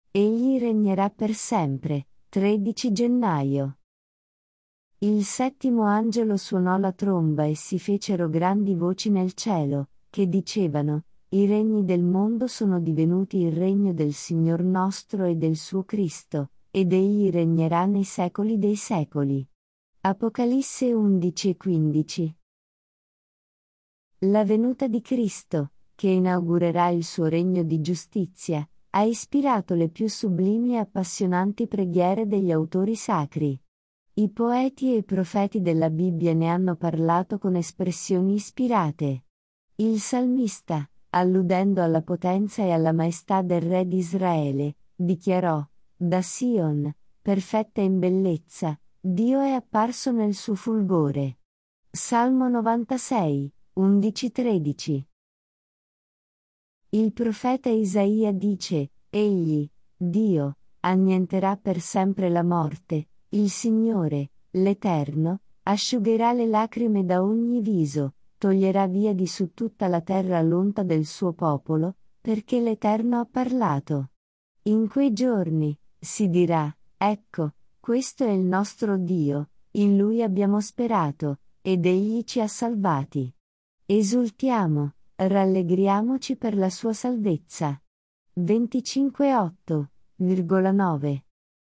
Egli regnerà per sempre. 13 gennaio. Il settimo angelo suonò la tromba e si fecero grandi voci nel cielo, che dicevano: I regni del mondo sono divenuti il regno del Signor nostro e del suo Cristo, ed egli regnerà nei secoli dei secoli. Apocalisse 11 e 15. La venuta di Cristo, che inaugurerà il suo regno di giustizia, ha ispirato le più sublimi e appassionanti preghiere degli autori sacri. I poeti e i profeti della Bibbia ne hanno parlato con espressioni ispirate. Il salmista, alludendo alla potenza e alla maestà del Re di Israele, dichiarò: Da Sion, perfetta in bellezza, Dio è apparso nel suo fulgore. Salmo 96, 11-13. Il profeta Isaia dice: Egli, Dio, annienterà per sempre la morte, il Signore, l'Eterno, asciugherà le lacrime da ogni viso, toglierà via di su tutta la terra l'onta del suo popolo, perché l'Eterno ha parlato. In quei giorni, si dirà: Ecco, questo è il nostro Dio, in Lui abbiamo sperato, ed Egli ci ha salvati. Esultiamo, rallegriamoci per la sua salvezza. 25:8,9.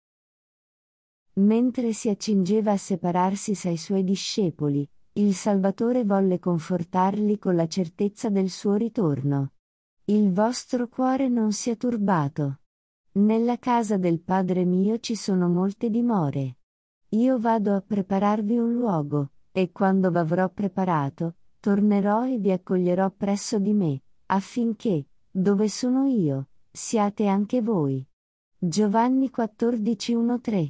Mentre si accingeva a separarsi dai suoi discepoli, il Salvatore volle confortarli con la certezza del suo ritorno. Il vostro cuore non sia turbato. Nella casa del Padre mio ci sono molte dimore. Io vado a prepararvi un luogo, e quando v'avrò preparato, tornerò e vi accoglierò presso di me, affinché, dove sono io, siate anche voi. Giovanni 14:1-3.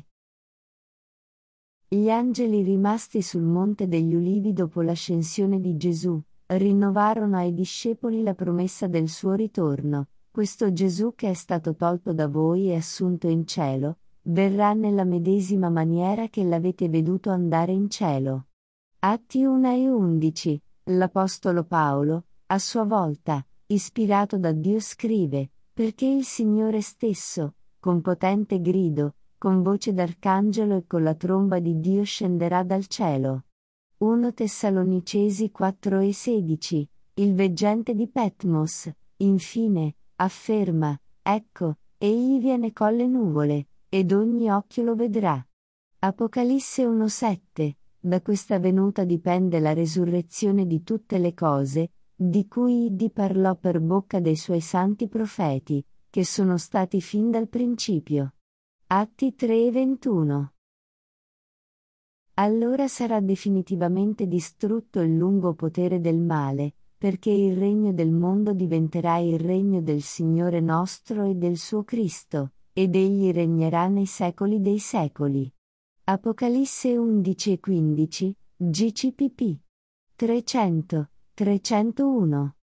Gli angeli rimasti sul Monte degli Ulivi dopo l'ascensione di Gesù, rinnovarono ai discepoli la promessa del suo ritorno: questo Gesù che è stato tolto da voi e assunto in cielo, verrà nella medesima maniera che l'avete veduto andare in cielo. Atti 1:11. L'Apostolo Paolo, a sua volta, ispirato da Dio scrive: perché il Signore stesso, con potente grido, con voce d'arcangelo e con la tromba di Dio scenderà dal cielo. 1 Tessalonicesi 4:16. Il veggente di Patmos, infine, afferma: Ecco, egli viene con le nuvole, ed ogni occhio lo vedrà. Apocalisse 1:7. Da questa venuta dipende la resurrezione di tutte le cose, di cui Iddio parlò per bocca dei suoi santi profeti, che sono stati fin dal principio. Atti 3:21. Allora sarà definitivamente distrutto il lungo potere del male, perché il regno del mondo diventerà il regno del Signore nostro e del suo Cristo, ed egli regnerà nei secoli dei secoli. Apocalisse 11:15, GCPP 300, 301.